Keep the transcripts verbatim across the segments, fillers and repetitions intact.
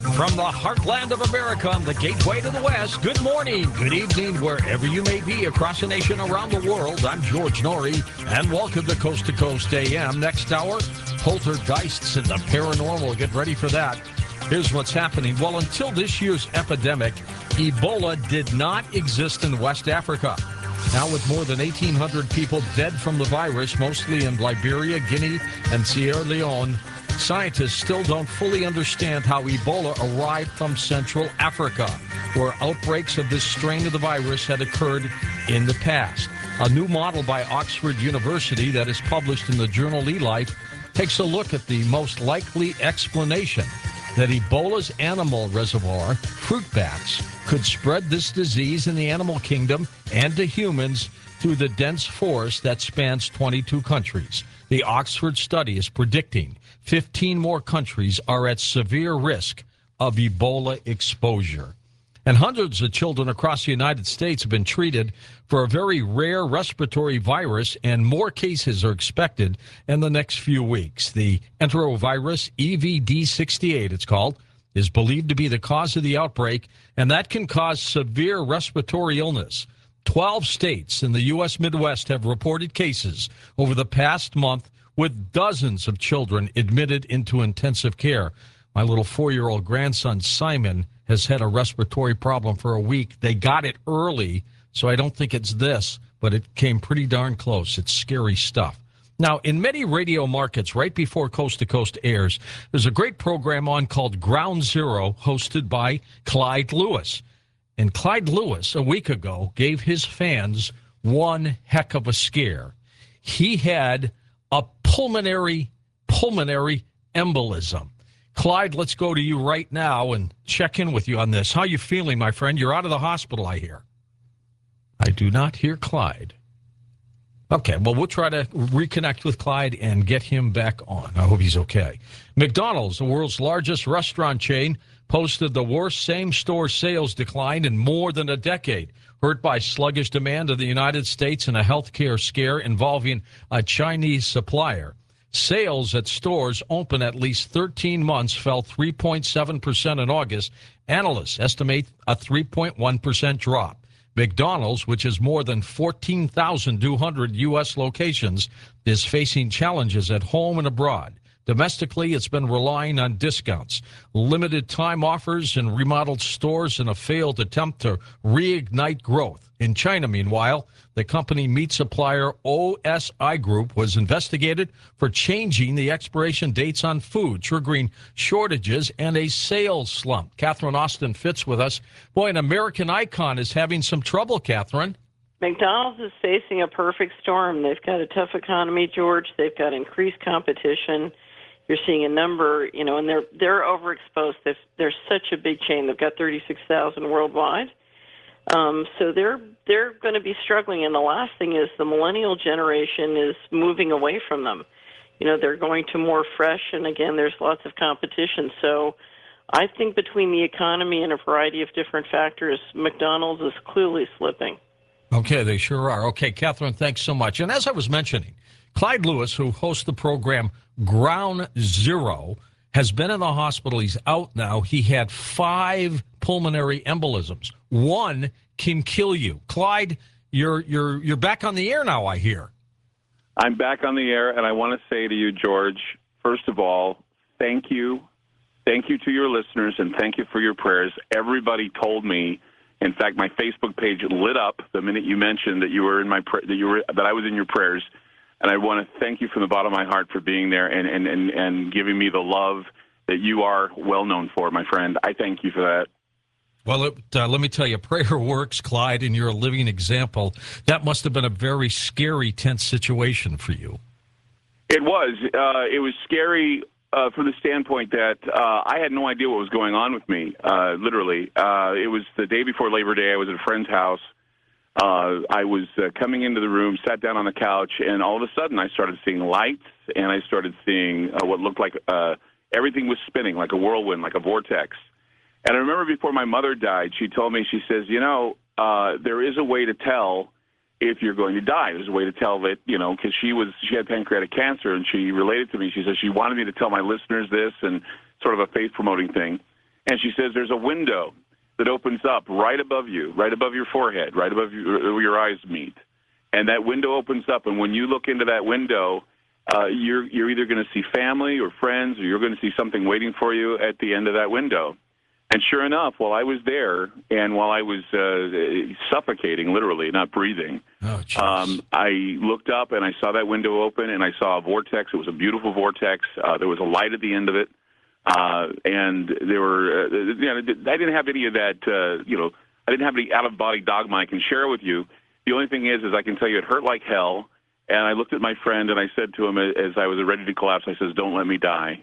From the heartland of America on the gateway to the West, good morning, good evening, wherever you may be across the nation, around the world. I'm George Norrie, and welcome to Coast to Coast A M. Next hour, poltergeists and the paranormal. Get ready for that. Here's what's happening. Well, until this year's epidemic, Ebola did not exist in West Africa. Now, with more than eighteen hundred people dead from the virus, mostly in Liberia, Guinea, and Sierra Leone, scientists still don't fully understand how Ebola arrived from Central Africa, where outbreaks of this strain of the virus had occurred in the past. A new model by Oxford University that is published in the journal eLife takes a look at the most likely explanation that Ebola's animal reservoir, fruit bats, could spread this disease in the animal kingdom and to humans through the dense forest that spans twenty-two countries. The Oxford study is predicting fifteen more countries are at severe risk of Ebola exposure. And hundreds of children across the United States have been treated for a very rare respiratory virus, and more cases are expected in the next few weeks. The enterovirus, E V D sixty-eight it's called, is believed to be the cause of the outbreak, and that can cause severe respiratory illness. twelve states in the U S Midwest have reported cases over the past month, with dozens of children admitted into intensive care. My little four-year-old grandson, Simon, has had a respiratory problem for a week. They got it early, so I don't think it's this, but it came pretty darn close. It's scary stuff. Now, in many radio markets, right before Coast to Coast airs, there's a great program on called Ground Zero, hosted by Clyde Lewis. And Clyde Lewis, a week ago, gave his fans one heck of a scare. He had a pulmonary, pulmonary embolism. Clyde, let's go to you right now and check in with you on this. How are you feeling, my friend? You're out of the hospital, I hear. I do not hear Clyde. Okay, well, we'll try to reconnect with Clyde and get him back on. I hope he's okay. McDonald's, the world's largest restaurant chain, posted the worst same-store sales decline in more than a decade, hurt by sluggish demand in the United States and a healthcare scare involving a Chinese supplier. Sales at stores open at least thirteen months fell three point seven percent in August. Analysts estimate a three point one percent drop. McDonald's, which has more than fourteen thousand two hundred U S locations, is facing challenges at home and abroad. Domestically, it's been relying on discounts, limited time offers, and remodeled stores in a failed attempt to reignite growth. In China, meanwhile, the company meat supplier O S I Group was investigated for changing the expiration dates on food, triggering shortages and a sales slump. Catherine Austin Fitz with us. Boy, an American icon is having some trouble, Catherine. McDonald's is facing a perfect storm. They've got a tough economy, George. They've got increased competition. You're seeing a number, you know, and they're they're overexposed. They've, they're such a big chain. They've got thirty-six thousand worldwide. Um, so they're they're going to be struggling. And the last thing is the millennial generation is moving away from them. You know, they're going to more fresh, and again, there's lots of competition. So I think between the economy and a variety of different factors, McDonald's is clearly slipping. Okay, they sure are. Okay, Catherine, thanks so much. And as I was mentioning, Clyde Lewis, who hosts the program Ground Zero, has been in the hospital. He's out now. He had five pulmonary embolisms. One can kill you. Clyde, you're you're you're back on the air now, I hear. I'm back on the air, and I want to say to you, George, first of all, thank you. Thank you to your listeners, and thank you for your prayers. Everybody told me, in fact, my Facebook page lit up the minute you mentioned that you were in my that you were that I was in your prayers. And I want to thank you from the bottom of my heart for being there and, and, and, and giving me the love that you are well known for, my friend. I thank you for that. Well, it, uh, let me tell you, prayer works, Clyde, and you're a living example. That must have been a very scary, tense situation for you. It was. Uh, it was scary uh, from the standpoint that uh, I had no idea what was going on with me, uh, literally. Uh, it was the day before Labor Day. I was at a friend's house. Uh, I was uh, coming into the room, sat down on the couch, and all of a sudden I started seeing lights, and I started seeing uh, what looked like uh, everything was spinning, like a whirlwind, like a vortex. And I remember before my mother died, she told me, she says, you know, uh, there is a way to tell if you're going to die. There's a way to tell that, you know, because she was she had pancreatic cancer, and she related to me. She said she wanted me to tell my listeners this, and sort of a faith-promoting thing. And she says, there's a window that opens up right above you, right above your forehead, right above your, where your eyes meet. And that window opens up, and when you look into that window, uh, you're, you're either going to see family or friends, or you're going to see something waiting for you at the end of that window. And sure enough, while I was there and while I was uh, suffocating, literally, not breathing, oh, um, I looked up and I saw that window open, and I saw a vortex. It was a beautiful vortex. Uh, there was a light at the end of it. Uh, and there were, uh, you know, I didn't have any of that, uh, you know, I didn't have any out-of-body dogma I can share with you. The only thing is, is I can tell you it hurt like hell. And I looked at my friend and I said to him as I was ready to collapse, I says, don't let me die.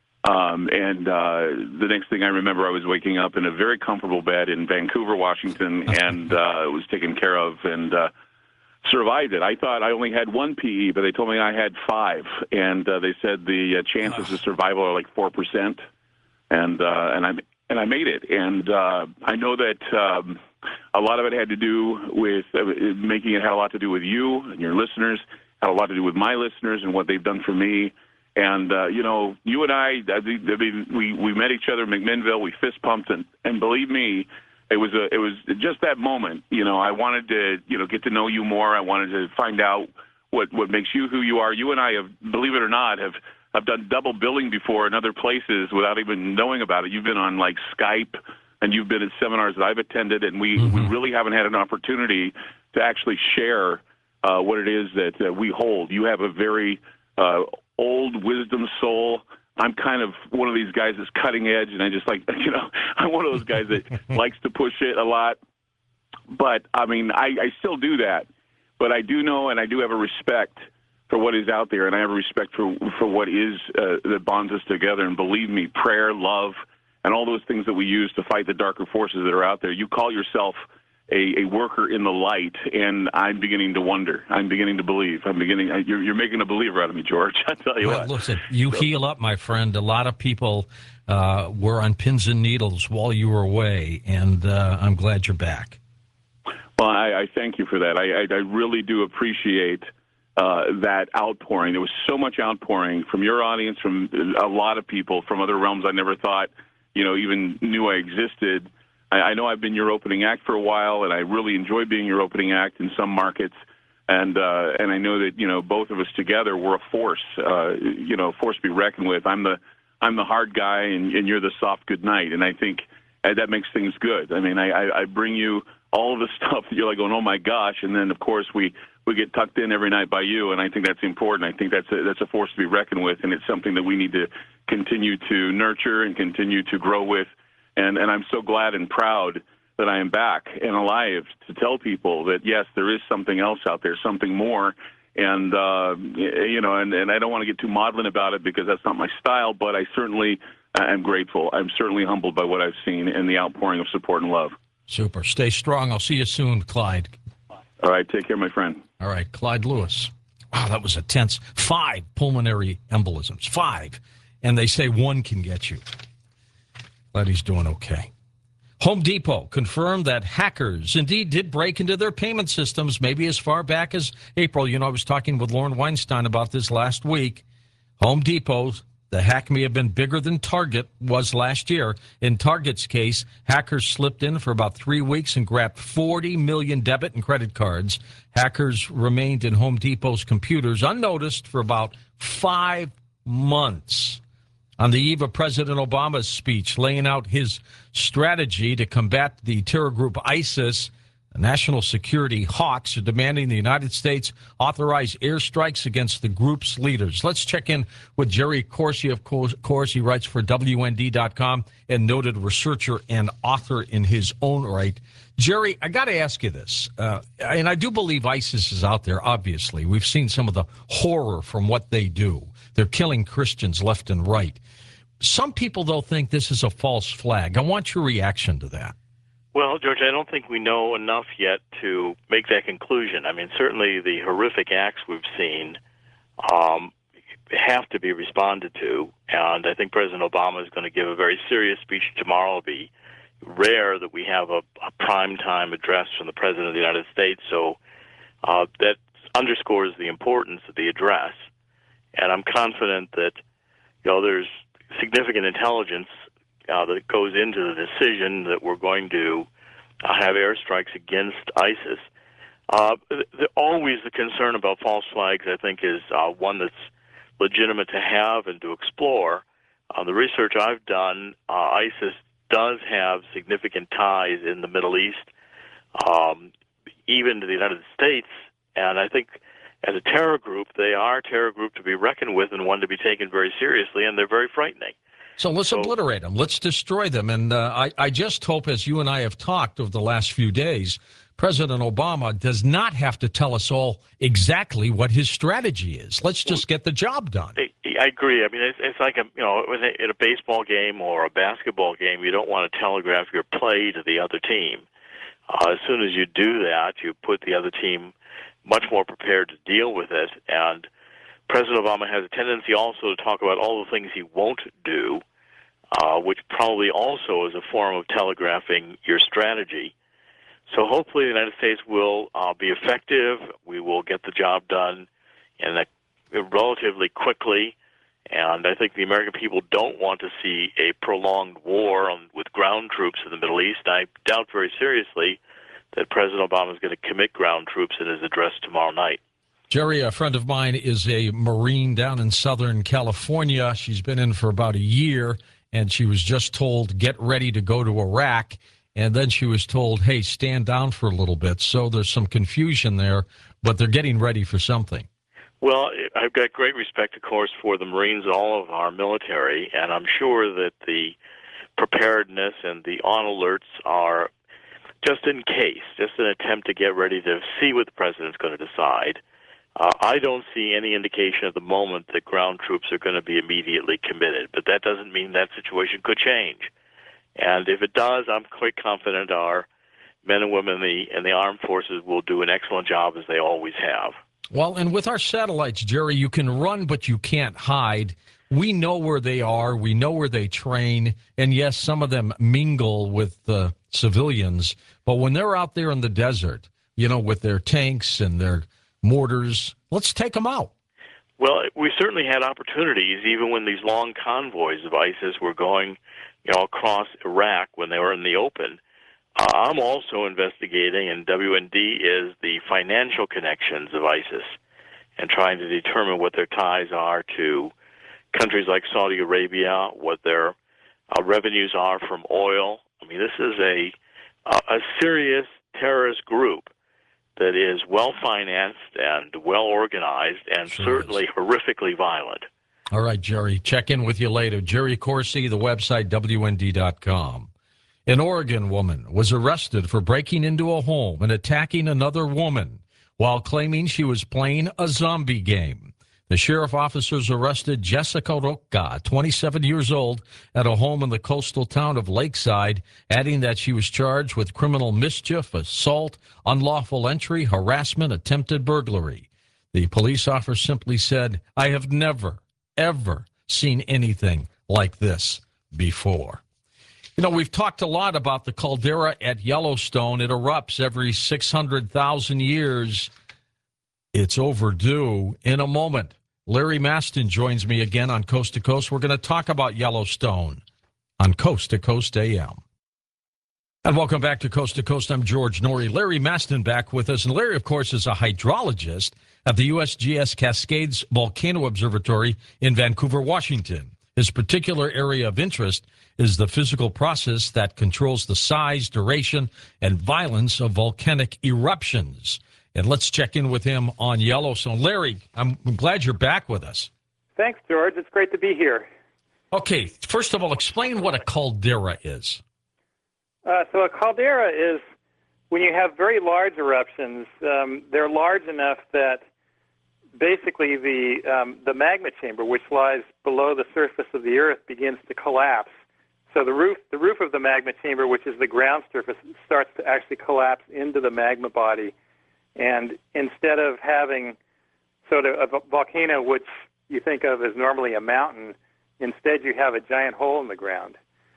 Um, and uh, the next thing I remember, I was waking up in a very comfortable bed in Vancouver, Washington, and uh, was taken care of and uh, survived it. I thought I only had one P E, but they told me I had five, and uh, they said the uh, chances of survival are like four percent, and uh, and I and I made it. And uh, I know that um, a lot of it had to do with uh, making it had a lot to do with you and your listeners, had a lot to do with my listeners and what they've done for me. And, uh, you know, you and I, I mean, we, we met each other in McMinnville. We fist pumped. And, and believe me, it was a, it was just that moment. You know, I wanted to, you know, get to know you more. I wanted to find out what, what makes you who you are. You and I have, believe it or not, have, have done double billing before in other places without even knowing about it. You've been on, like, Skype, and you've been at seminars that I've attended, and we, mm-hmm. we really haven't had an opportunity to actually share uh, what it is that uh, we hold. You have a very uh, old wisdom soul. I'm kind of one of these guys that's cutting edge, and I just like, you know, I'm one of those guys that likes to push it a lot. But, I mean, I, I still do that. But I do know, and I do have a respect for what is out there, and I have a respect for, for what is uh, that bonds us together. And believe me, prayer, love, and all those things that we use to fight the darker forces that are out there. You call yourself A, a worker in the light, and I'm beginning to wonder. I'm beginning to believe. I'm beginning. You're, you're making a believer out of me, George. I tell you well, what. Listen, you so, heal up, my friend. A lot of people uh, were on pins and needles while you were away, and uh, I'm glad you're back. Well, I, I thank you for that. I, I, I really do appreciate uh, that outpouring. There was so much outpouring from your audience, from a lot of people from other realms I never thought, you know, even knew I existed. I know I've been your opening act for a while, and I really enjoy being your opening act in some markets. And uh, and I know that, you know, both of us together, we're a force, uh, you know, a force to be reckoned with. I'm the I'm the hard guy, and, and you're the soft good night. And I think uh, that makes things good. I mean, I, I, I bring you all of the stuff that you're like going, oh my gosh, and then of course we, we get tucked in every night by you, and I think that's important. I think that's a, that's a force to be reckoned with, and it's something that we need to continue to nurture and continue to grow with. And, and I'm so glad and proud that I am back and alive to tell people that, yes, there is something else out there, something more. And, uh, you know, and, and I don't want to get too maudlin about it because that's not my style, but I certainly am grateful. I'm certainly humbled by what I've seen and the outpouring of support and love. Super. Stay strong. I'll see you soon, Clyde. All right. Take care, my friend. All right. Clyde Lewis. Wow, that was a tense. Five pulmonary embolisms. Five. And they say one can get you. Glad he's doing okay. Home Depot confirmed that hackers indeed did break into their payment systems, maybe as far back as April. You know, I was talking with Lauren Weinstein about this last week. Home Depot, the hack may have been bigger than Target was last year. In Target's case, hackers slipped in for about three weeks and grabbed forty million debit and credit cards. Hackers remained in Home Depot's computers unnoticed for about five months. On the eve of President Obama's speech laying out his strategy to combat the terror group ISIS, the national security hawks are demanding the United States authorize airstrikes against the group's leaders. Let's check in with Jerry Corsi, of course. He writes for W N D dot com and noted researcher and author in his own right. Jerry, I got to ask you this, uh, and I do believe ISIS is out there, obviously. We've seen some of the horror from what they do. They're killing Christians left and right. Some people, though, think this is a false flag. I want your reaction to that. Well, George, I don't think we know enough yet to make that conclusion. I mean, certainly the horrific acts we've seen um, have to be responded to, and I think President Obama is going to give a very serious speech tomorrow. It'll be rare that we have a, a prime-time address from the President of the United States, so uh, that underscores the importance of the address. And I'm confident that, you know, there's significant intelligence uh, that goes into the decision that we're going to uh, have airstrikes against ISIS. Uh, the, the, always the concern about false flags, I think, is uh, one that's legitimate to have and to explore. Uh, the research I've done, uh, ISIS does have significant ties in the Middle East, um, even to the United States, and I think as a terror group, they are a terror group to be reckoned with and one to be taken very seriously, and they're very frightening. So let's so, obliterate them. Let's destroy them. And uh, I, I just hope, as you and I have talked over the last few days, President Obama does not have to tell us all exactly what his strategy is. Let's just get the job done. I, I agree. I mean, it's, it's like a, you know, in a baseball game or a basketball game, you don't want to telegraph your play to the other team. Uh, as soon as you do that, you put the other team much more prepared to deal with it. And President Obama has a tendency also to talk about all the things he won't do, uh, which probably also is a form of telegraphing your strategy. So hopefully the United States will uh, be effective. We will get the job done in a, relatively quickly. And I think the American people don't want to see a prolonged war on, with ground troops in the Middle East. I doubt very seriously that President Obama is going to commit ground troops in his address tomorrow night. Jerry, a friend of mine, is a Marine down in Southern California. She's been in for about a year, and she was just told, get ready to go to Iraq. And then she was told, hey, stand down for a little bit. So there's some confusion there, but they're getting ready for something. Well, I've got great respect, of course, for the Marines, all of our military, and I'm sure that the preparedness and the on alerts are just in case, just an attempt to get ready to see what the president's going to decide. Uh, I don't see any indication at the moment that ground troops are going to be immediately committed, but that doesn't mean that situation could change. And if it does, I'm quite confident our men and women in the, in the armed forces will do an excellent job, as they always have. Well, and with our satellites, Jerry, you can run, but you can't hide. We know where they are. We know where they train. And yes, some of them mingle with the uh, civilians. But when they're out there in the desert, you know, with their tanks and their mortars, let's take them out. Well, we certainly had opportunities, even when these long convoys of ISIS were going, you know, across Iraq when they were in the open. Uh, I'm also investigating, and W N D is the financial connections of ISIS, and trying to determine what their ties are to countries like Saudi Arabia, what their uh, revenues are from oil. I mean, this is a a serious terrorist group that is well-financed and well-organized and sure certainly is. horrifically violent. All right, Jerry, check in with you later. Jerry Corsi, the website W N D dot com. An Oregon woman was arrested for breaking into a home and attacking another woman while claiming she was playing a zombie game. The sheriff officers arrested Jessica Roca, twenty-seven years old, at a home in the coastal town of Lakeside, adding that she was charged with criminal mischief, assault, unlawful entry, harassment, attempted burglary. The police officer simply said, I have never, ever seen anything like this before. You know, we've talked a lot about the caldera at Yellowstone. It erupts every six hundred thousand years. It's overdue. In a moment, Larry Mastin joins me again on Coast to Coast. We're going to talk about Yellowstone on Coast to Coast A M. And welcome back to Coast to Coast. I'm George Norrie. Larry Mastin back with us. And Larry, of course, is a hydrologist at the U S G S Cascades Volcano Observatory in Vancouver, Washington. His particular area of interest is the physical process that controls the size, duration, and violence of volcanic eruptions. And let's check in with him on Yellowstone. Larry, I'm glad you're back with us. Thanks, George. It's great to be here. Okay, first of all, explain what a caldera is. Uh, so a caldera is when you have very large eruptions. Um, they're large enough that basically the um, the magma chamber, which lies below the surface of the Earth, begins to collapse. So the roof the roof of the magma chamber, which is the ground surface, starts to actually collapse into the magma body. And instead of having sort of a volcano, which you think of as normally a mountain, instead you have a giant hole in the ground.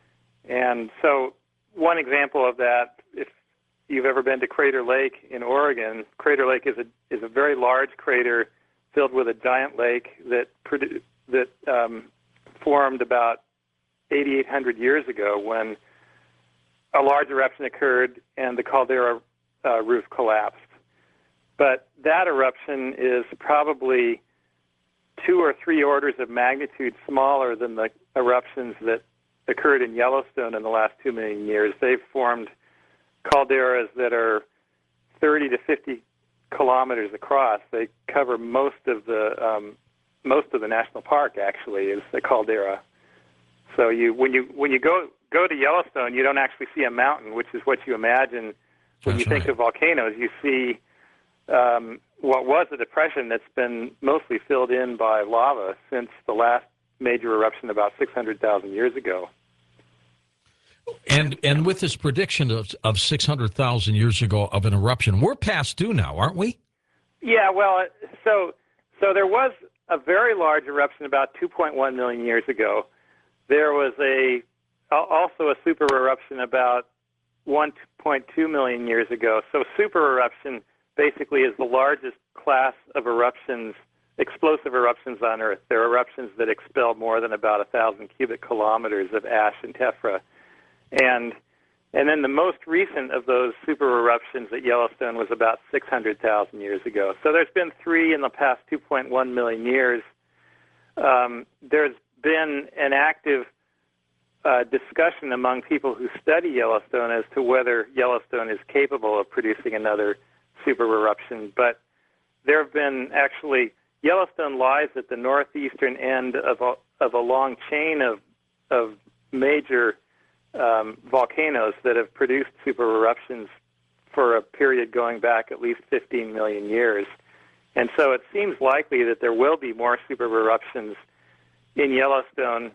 And so one example of that, if you've ever been to Crater Lake in Oregon, Crater Lake is a is a very large crater filled with a giant lake that produ- that um, formed about eighty-eight hundred years ago when a large eruption occurred and the caldera uh, roof collapsed. But that eruption is probably two or three orders of magnitude smaller than the eruptions that occurred in Yellowstone in the last two million years. They've formed calderas that are thirty to fifty kilometers across. They cover most of the um, most of the national park. Actually, is the caldera. So you when you when you go go to Yellowstone, you don't actually see a mountain, which is what you imagine when That's you think right. of volcanoes. You see um, what was a depression that's been mostly filled in by lava since the last major eruption about six hundred thousand years ago. And and with this prediction of, of six hundred thousand years ago of an eruption, we're past due now, aren't we? Yeah, well, so so there was a very large eruption about two point one million years ago. There was a also a super eruption about one point two million years ago. So super eruption basically is the largest class of eruptions, explosive eruptions on Earth. They're eruptions that expel more than about a thousand cubic kilometers of ash and tephra. And and then the most recent of those super eruptions at Yellowstone was about six hundred thousand years ago. So there's been three in the past two point one million years. Um, there's been an active uh, discussion among people who study Yellowstone as to whether Yellowstone is capable of producing another super eruption. But there have been actually, Yellowstone lies at the northeastern end of a, of a long chain of, of major Um, volcanoes that have produced super eruptions for a period going back at least fifteen million years. And so it seems likely that there will be more super eruptions in Yellowstone,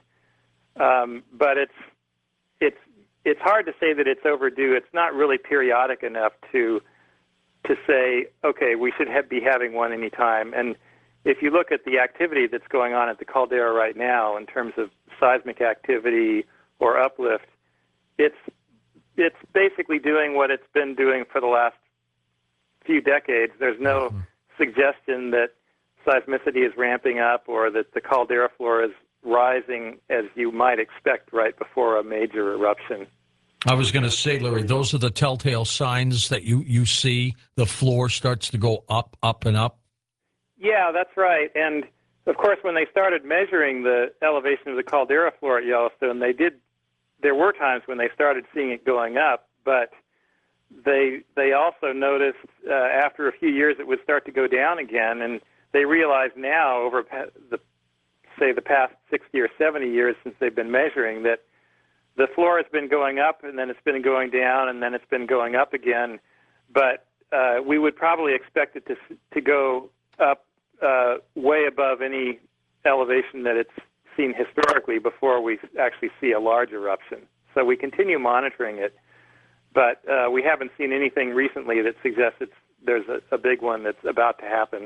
um, but it's it's it's hard to say that it's overdue. It's not really periodic enough to to say, okay, we should have, be having one anytime. And if you look at the activity that's going on at the caldera right now in terms of seismic activity or uplift, It's it's basically doing what it's been doing for the last few decades. There's no mm-hmm. suggestion that seismicity is ramping up or that the caldera floor is rising as you might expect right before a major eruption. I was going to say, Larry, those are the telltale signs that you, you see the floor starts to go up, up, and up? Yeah, that's right. And, of course, when they started measuring the elevation of the caldera floor at Yellowstone, they did There were times when they started seeing it going up, but they they also noticed uh, after a few years it would start to go down again, and they realize now over the say the past sixty or seventy years since they've been measuring that the floor has been going up and then it's been going down and then it's been going up again, but uh, we would probably expect it to to go up uh, way above any elevation that it's seen historically before we actually see a large eruption. So we continue monitoring it, but uh, we haven't seen anything recently that suggests it's, there's a, a big one that's about to happen.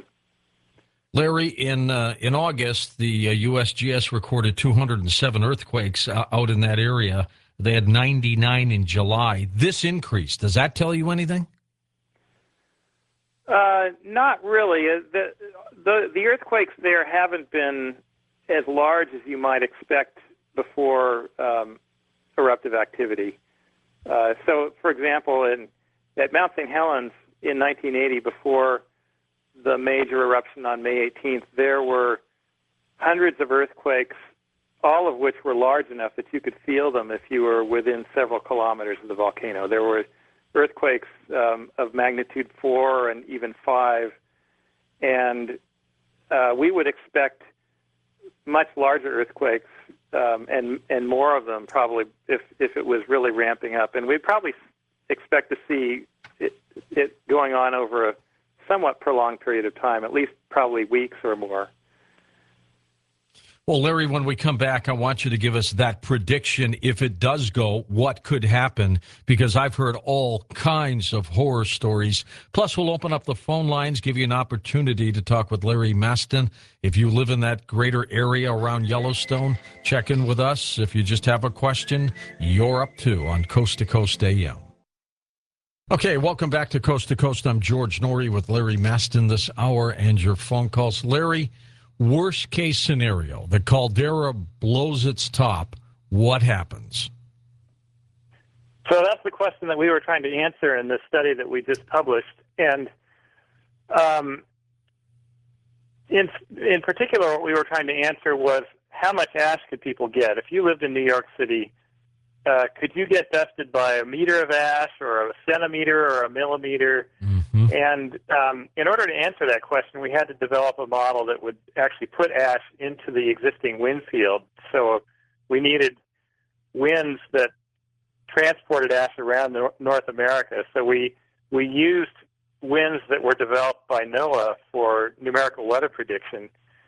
Larry, in uh, in August, the uh, U S G S recorded two hundred seven earthquakes uh, out in that area. They had ninety-nine in July. This increase, does that tell you anything? Uh, not really. The, the, the earthquakes there haven't been as large as you might expect before um, eruptive activity. Uh, so, for example, in, at Mount Saint Helens in nineteen eighty, before the major eruption on May eighteenth, there were hundreds of earthquakes, all of which were large enough that you could feel them if you were within several kilometers of the volcano. There were earthquakes um, of magnitude four and even five, and uh, we would expect much larger earthquakes um, and and more of them probably if if it was really ramping up, and we'd probably expect to see it, it going on over a somewhat prolonged period of time, at least probably weeks or more. Well, Larry, when we come back, I want you to give us that prediction. If it does go, what could happen? Because I've heard all kinds of horror stories. Plus, we'll open up the phone lines, give you an opportunity to talk with Larry Mastin. If you live in that greater area around Yellowstone, check in with us. If you just have a question, you're up too on Coast to Coast A M. Okay, welcome back to Coast to Coast. I'm George Norrie with Larry Mastin this hour and your phone calls. Larry, worst case scenario, the caldera blows its top. what happens? So that's the question that we were trying to answer in this study that we just published. And um, in in particular, what we were trying to answer was how much ash could people get? If you lived in New York City, uh, could you get dusted by a meter of ash or a centimeter or a millimeter? Mm-hmm. And um, in order to answer that question, we had to develop a model that would actually put ash into the existing wind field. So we needed winds that transported ash around North America. So we we used winds that were developed by NOAA for numerical weather prediction.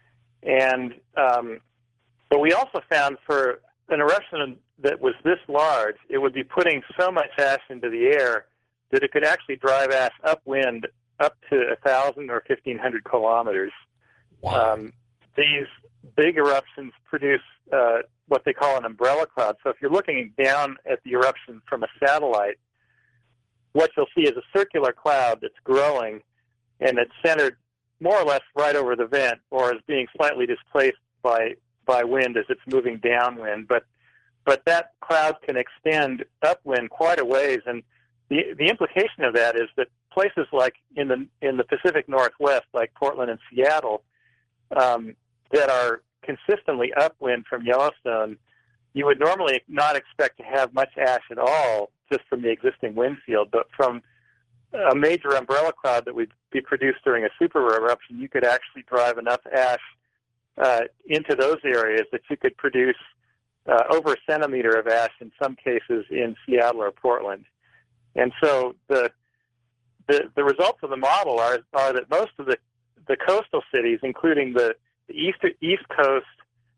And um, but we also found for an eruption that was this large, it would be putting so much ash into the air that it could actually drive ash upwind up to one thousand or fifteen hundred kilometers. Wow. Um, these big eruptions produce uh, what they call an umbrella cloud. So if you're looking down at the eruption from a satellite, what you'll see is a circular cloud that's growing, and it's centered more or less right over the vent, or is being slightly displaced by by wind as it's moving downwind. But but that cloud can extend upwind quite a ways, and the the implication of that is that places like in the in the Pacific Northwest, like Portland and Seattle, um, that are consistently upwind from Yellowstone, you would normally not expect to have much ash at all just from the existing wind field, but from a major umbrella cloud that would be produced during a super eruption, you could actually drive enough ash uh, into those areas that you could produce uh, over a centimeter of ash in some cases in Seattle or Portland. And so the the, the results of the model are are that most of the, the coastal cities, including the the east east coast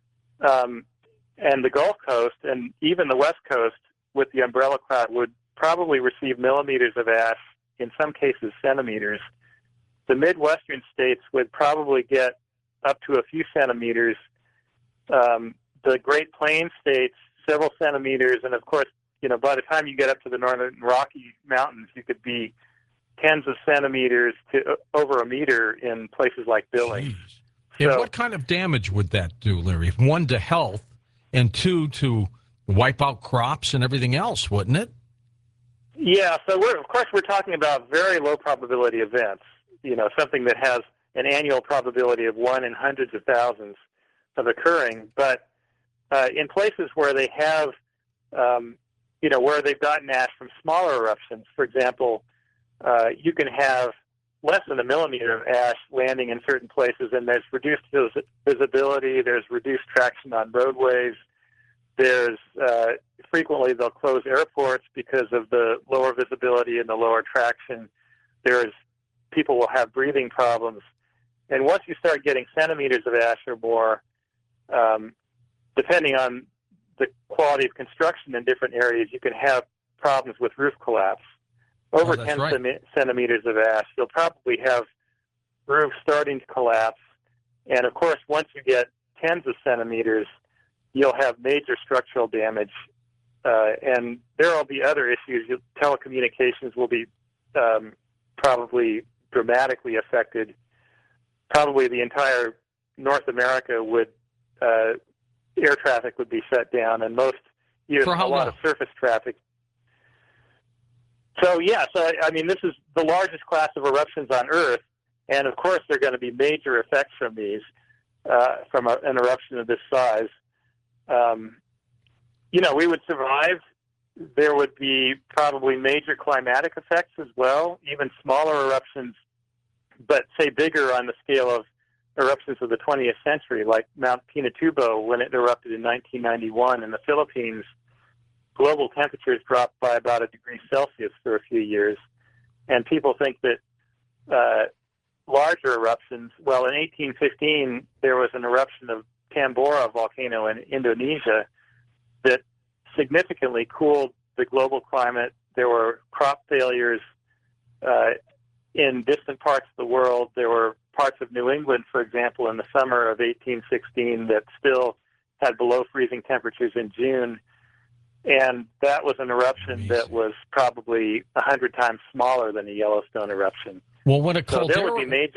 um, and the Gulf Coast, and even the West Coast with the umbrella cloud, would probably receive millimeters of ash, in some cases centimeters. The Midwestern states would probably get up to a few centimeters. Um, the Great Plains states, several centimeters, and of course, you know, by the time you get up to the Northern Rocky Mountains, you could be tens of centimeters to uh, over a meter in places like Billings. And So, what kind of damage would that do, Larry? One, to health, and two, to wipe out crops and everything else, wouldn't it? yeah, so we're, of course we're talking about very low probability events, you know, something that has an annual probability of one in hundreds of thousands of occurring. But uh, in places where they have, um, you know, where they've gotten ash from smaller eruptions, for example, uh, you can have less than a millimeter of ash landing in certain places, and there's reduced vis- visibility, there's reduced traction on roadways, there's uh, frequently they'll close airports because of the lower visibility and the lower traction. There's people will have breathing problems. And once you start getting centimeters of ash or more, um, depending on the quality of construction in different areas, you can have problems with roof collapse. Over Oh, that's ten right. centi- centimeters of ash, you'll probably have roofs starting to collapse. And of course, once you get tens of centimeters, you'll have major structural damage. Uh, and there will be other issues. You- Telecommunications will be um, probably dramatically affected. Probably the entire North America would, uh, air traffic would be shut down, and most, even For a how lot long? of surface traffic. So, yeah, so, I mean, this is the largest class of eruptions on Earth, and of course there are going to be major effects from these, uh, from a, an eruption of this size. Um, you know, we would survive. There would be probably major climatic effects as well, even smaller eruptions, but say bigger on the scale of eruptions of the twentieth century, like Mount Pinatubo when it erupted in nineteen ninety-one in the Philippines. Global temperatures dropped by about a degree Celsius for a few years, and people think that uh, larger eruptions, well, in eighteen fifteen, there was an eruption of Tambora volcano in Indonesia that significantly cooled the global climate. There were crop failures uh, in distant parts of the world. There were parts of New England, for example, in the summer of eighteen sixteen that still had below freezing temperatures in June. And that was an eruption Amazing. that was probably a hundred times smaller than the Yellowstone eruption. Well, when a So there would be caldera, major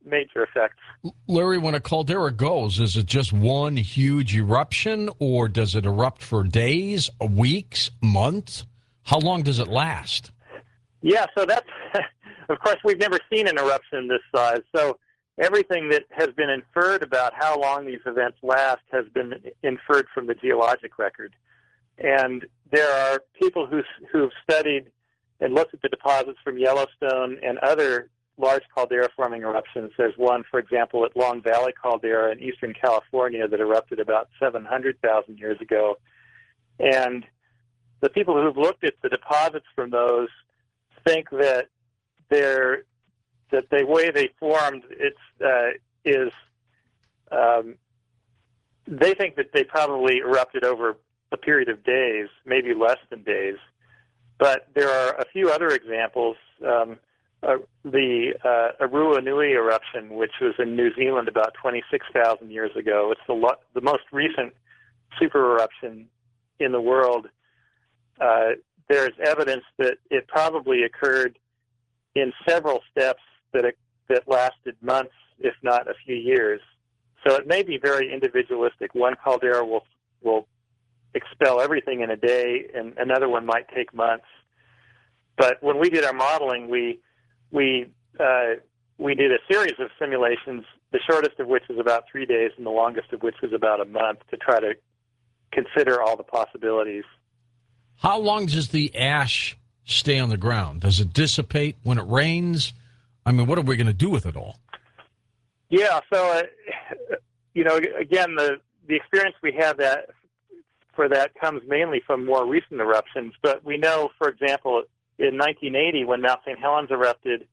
major effects. Larry, when a caldera goes, is it just one huge eruption, or does it erupt for days, weeks, months? How long does it last? Yeah, so that's, of course, we've never seen an eruption this size. So everything that has been inferred about how long these events last has been inferred from the geologic record. And there are people who, who've studied and looked at the deposits from Yellowstone and other large caldera-forming eruptions. There's one, for example, at Long Valley Caldera in eastern California that erupted about seven hundred thousand years ago. And the people who've looked at the deposits from those think that they're, that the way they formed it's, uh, is um, they think that they probably erupted over a period of days, maybe less than days. But there are a few other examples. Um, uh, the uh, Arua Nui eruption, which was in New Zealand about twenty-six thousand years ago, it's the, lo- the most recent super eruption in the world. Uh, there's evidence that it probably occurred in several steps that it, that lasted months, if not a few years. So it may be very individualistic. One caldera will will expel everything in a day, and another one might take months. But when we did our modeling, we we uh, we did a series of simulations, the shortest of which was about three days, and the longest of which was about a month, to try to consider all the possibilities. How long does the ash stay on the ground? Does it dissipate when it rains? I mean, what are we going to do with it all? Yeah, so, uh, you know, again, the, the experience we have that for that comes mainly from more recent eruptions. But we know, for example, in nineteen eighty, when Mount Saint Helens erupted,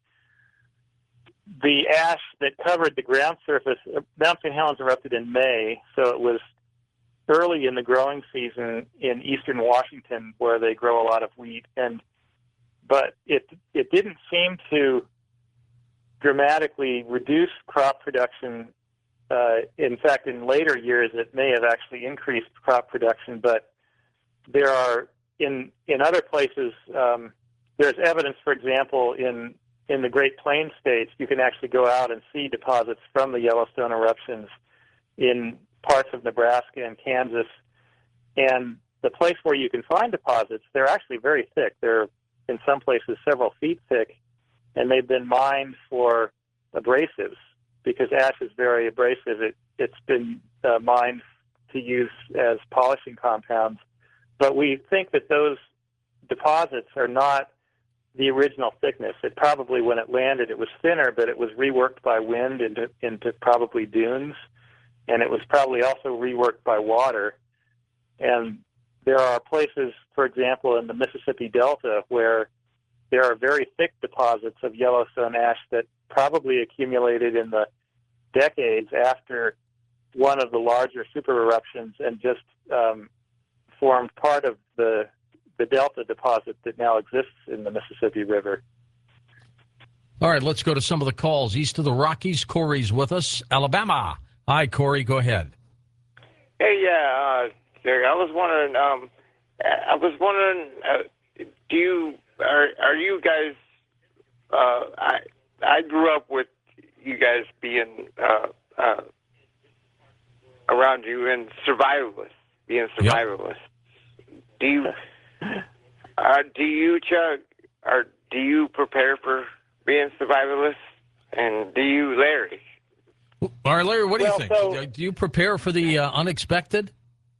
the ash that covered the ground surface, Mount Saint Helens erupted in May, so it was early in the growing season in eastern Washington, where they grow a lot of wheat. And but it it didn't seem to dramatically reduce crop production. Uh, in fact, in later years, it may have actually increased crop production. But there are in in other places, um, there's evidence, for example, in in the Great Plains states, you can actually go out and see deposits from the Yellowstone eruptions in parts of Nebraska and Kansas. And the place where you can find deposits, they're actually very thick. They're in some places several feet thick, and they've been mined for abrasives because ash is very abrasive. It, it's been uh, mined to use as polishing compounds. But we think that those deposits are not the original thickness. It probably, when it landed, it was thinner, but it was reworked by wind into, into probably dunes, and it was probably also reworked by water. And there are places, for example, in the Mississippi Delta, where there are very thick deposits of Yellowstone ash that probably accumulated in the decades after one of the larger super eruptions and just um, formed part of the the delta deposit that now exists in the Mississippi River. All right, let's go to some of the calls. East of the Rockies, Corey's with us. Alabama. Hi, Corey, go ahead. Hey, yeah, uh, Jerry, I was wondering, um, I was wondering, uh, do you, are, are you guys, uh, I, I grew up with you guys being, uh, uh, around you and survivalists, being survivalists. Yep. Do you, uh, do you, Chuck, or do you prepare for being survivalist? And do you, Larry? All right, Larry, what do well, you think? So, do you prepare for the uh, unexpected?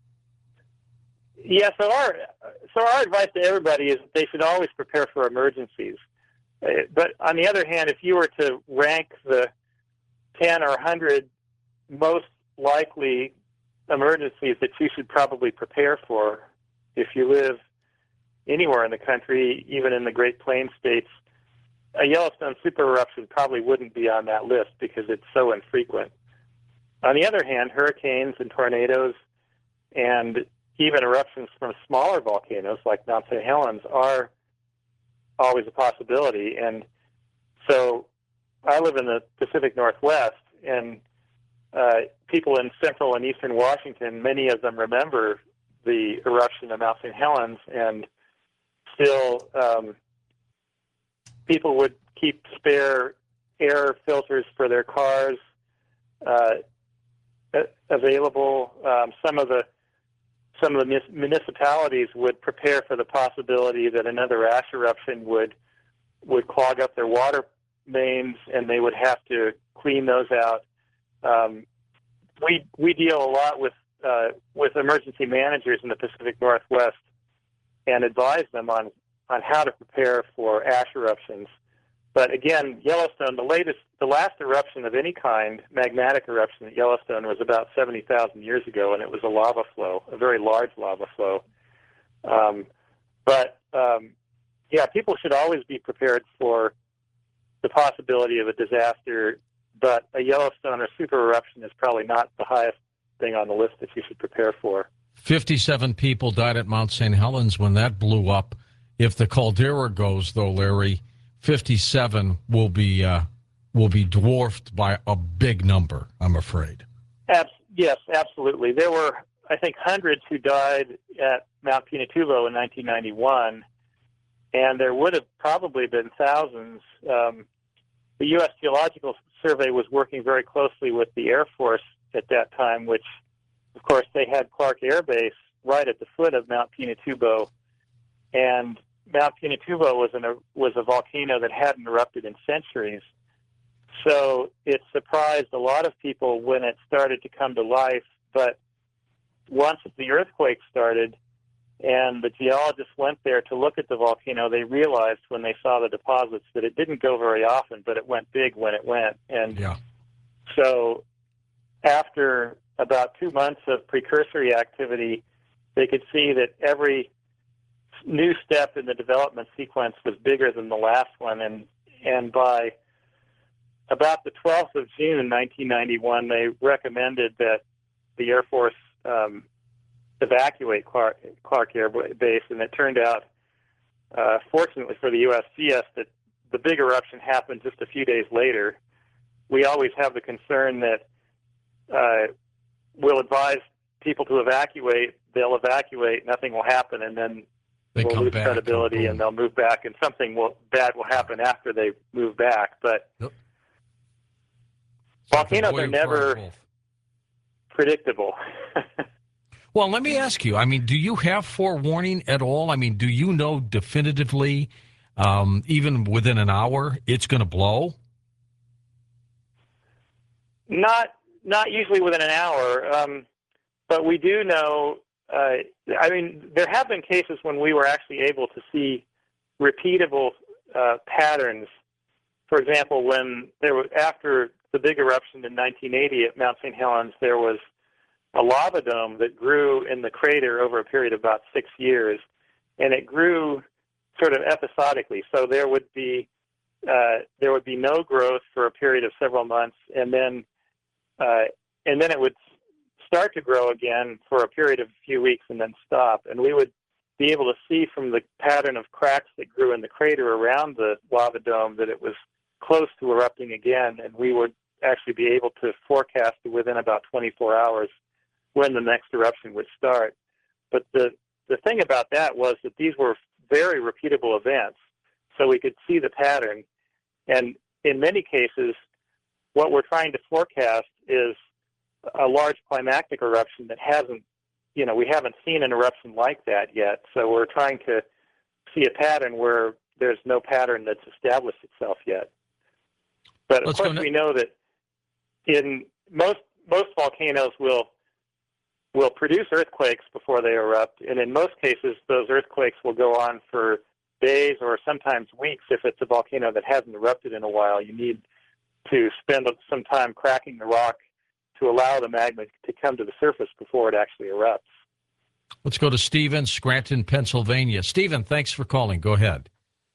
Yeah, so our so our advice to everybody is that they should always prepare for emergencies. Uh, but on the other hand, if you were to rank the ten or one hundred most likely emergencies that you should probably prepare for if you live anywhere in the country, even in the Great Plains states, a Yellowstone super eruption probably wouldn't be on that list because it's so infrequent. On the other hand, hurricanes and tornadoes and even eruptions from smaller volcanoes like Mount Saint Helens are always a possibility. And so I live in the Pacific Northwest, and uh, people in central and eastern Washington, many of them remember the eruption of Mount Saint Helens, and still um, people would keep spare air filters for their cars uh, available. Um, some of the some of the municipalities would prepare for the possibility that another ash eruption would would clog up their water mains, and they would have to clean those out. Um, we we deal a lot with uh, with emergency managers in the Pacific Northwest and advise them on on how to prepare for ash eruptions. But again, Yellowstone, the latest, the last eruption of any kind, magmatic eruption at Yellowstone, was about seventy thousand years ago, and it was a lava flow, a very large lava flow. Um, but um, yeah, people should always be prepared for the possibility of a disaster, but a Yellowstone or super eruption is probably not the highest thing on the list that you should prepare for. fifty-seven people died at Mount Saint Helens when that blew up. If the caldera goes, though, Larry, fifty-seven will be uh, will be dwarfed by a big number, I'm afraid. Abs- yes, absolutely. There were, I think, hundreds who died at Mount Pinatubo in nineteen ninety-one, and there would have probably been thousands. Um, the U S Geological Survey was working very closely with the Air Force at that time, which, of course, they had Clark Air Base right at the foot of Mount Pinatubo, and Mount Pinatubo was, an, was a volcano that hadn't erupted in centuries. So it surprised a lot of people when it started to come to life. But once the earthquake started and the geologists went there to look at the volcano, they realized when they saw the deposits that it didn't go very often, but it went big when it went. And yeah. So after about two months of precursory activity, they could see that every new step in the development sequence was bigger than the last one, and and by about the twelfth of June nineteen ninety-one, they recommended that the Air Force um, evacuate Clark, Clark Air Base, and it turned out, uh, fortunately for the U S G S, that the big eruption happened just a few days later. We always have the concern that uh, we'll advise people to evacuate, they'll evacuate, nothing will happen, and then They will come lose back credibility, and they'll move back, and something will, bad will happen after they move back. But Yep. volcanoes are never predictable. Well, let me ask you, I mean, do you have forewarning at all? I mean, do you know definitively, um, even within an hour, it's going to blow? Not not usually within an hour, um, but we do know. Uh, I mean, there have been cases when we were actually able to see repeatable uh, patterns. For example, when there was, after the big eruption in nineteen eighty at Mount Saint Helens, there was a lava dome that grew in the crater over a period of about six years, and it grew sort of episodically. So there would be uh, there would be no growth for a period of several months, and then uh, and then it would start to grow again for a period of a few weeks and then stop. And we would be able to see from the pattern of cracks that grew in the crater around the lava dome that it was close to erupting again, and we would actually be able to forecast within about twenty-four hours when the next eruption would start. But the, the thing about that was that these were very repeatable events, so we could see the pattern. And in many cases, what we're trying to forecast is a large climactic eruption that hasn't, you know, we haven't seen an eruption like that yet. So we're trying to see a pattern where there's no pattern that's established itself yet. But of Let's course, go we know that in most most volcanoes will will produce earthquakes before they erupt, and in most cases, those earthquakes will go on for days or sometimes weeks. If it's a volcano that hasn't erupted in a while, you need to spend some time cracking the rock to allow the magma to come to the surface before it actually erupts. Let's go to Stephen, Scranton, Pennsylvania. Stephen, thanks for calling. Go ahead.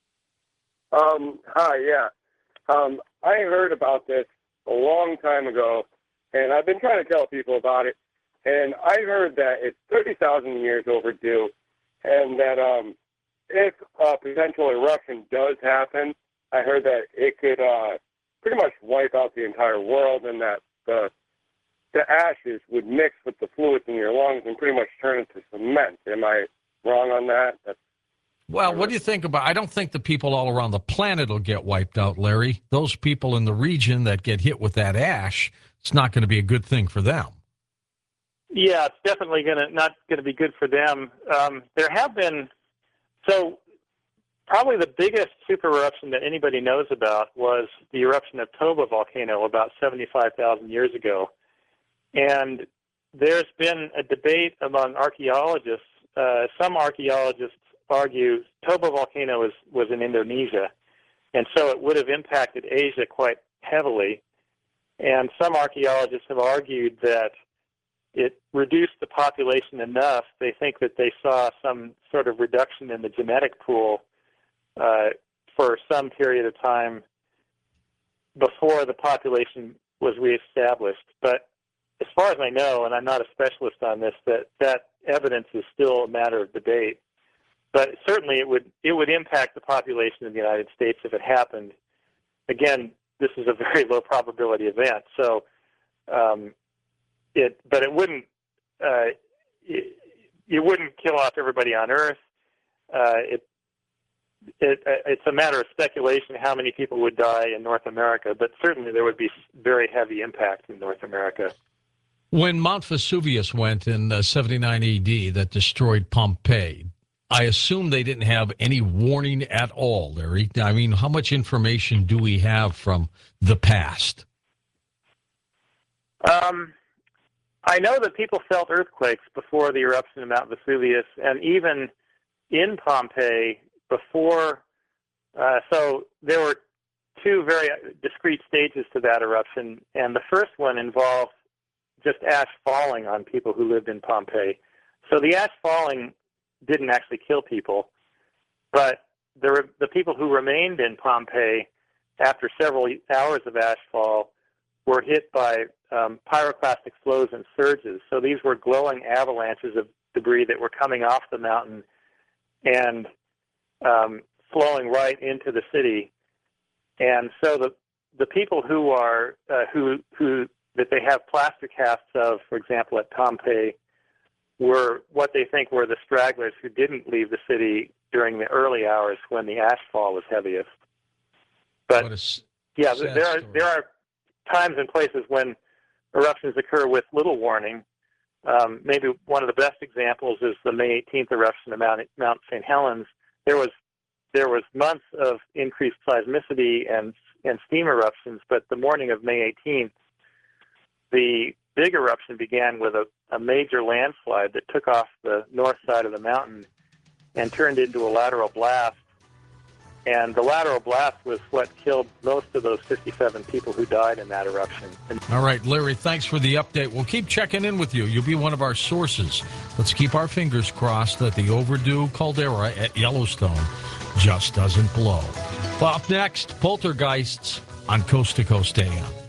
Um, hi, yeah. Um, I heard about this a long time ago, and I've been trying to tell people about it. And I heard that it's thirty thousand years overdue, and that um, if a potential eruption does happen, I heard that it could uh, pretty much wipe out the entire world, and that the the ashes would mix with the fluids in your lungs and pretty much turn into cement. Am I wrong on that? That's... Well, what do you think about? I don't think the people all around the planet will get wiped out, Larry. Those people in the region that get hit with that ash, it's not going to be a good thing for them. Yeah, it's definitely gonna not going to be good for them. Um, there have been so probably the biggest super eruption that anybody knows about was the eruption of Toba volcano about seventy-five thousand years ago, and there's been a debate among archaeologists. Uh, some archaeologists argue Toba volcano is, was in Indonesia, and so it would have impacted Asia quite heavily. And some archaeologists have argued that it reduced the population enough. They think that they saw some sort of reduction in the genetic pool uh, for some period of time before the population was reestablished. But as far as I know, and I'm not a specialist on this, that that evidence is still a matter of debate. But certainly it would it would impact the population of the United States if it happened. Again, this is a very low probability event, so um, it but it wouldn't uh, it, it wouldn't kill off everybody on Earth. Uh, it it it's a matter of speculation how many people would die in North America, but certainly there would be very heavy impact in North America. When Mount Vesuvius went in uh, seventy-nine A D that destroyed Pompeii, I assume they didn't have any warning at all, Larry. I mean, how much information do we have from the past? Um, I know that people felt earthquakes before the eruption of Mount Vesuvius, and even in Pompeii before. Uh, so there were two very discrete stages to that eruption, and the first one involved just ash falling on people who lived in Pompeii. So the ash falling didn't actually kill people, but the the people who remained in Pompeii after several hours of ashfall were hit by um, pyroclastic flows and surges. So these were glowing avalanches of debris that were coming off the mountain and um, flowing right into the city. And so the the people who are uh, who who that they have plaster casts of, for example, at Pompeii, were what they think were the stragglers who didn't leave the city during the early hours when the ashfall was heaviest. But yeah, there are there are times and places when eruptions occur with little warning. Um, maybe one of the best examples is the May eighteenth eruption of Mount, Mount Saint Helens. There was there was months of increased seismicity and and steam eruptions, but the morning of May eighteenth, the big eruption began with a, a major landslide that took off the north side of the mountain and turned into a lateral blast. And the lateral blast was what killed most of those fifty-seven people who died in that eruption. All right, Larry, thanks for the update. We'll keep checking in with you. You'll be one of our sources. Let's keep our fingers crossed that the overdue caldera at Yellowstone just doesn't blow. Well, up next, poltergeists on Coast to Coast A M.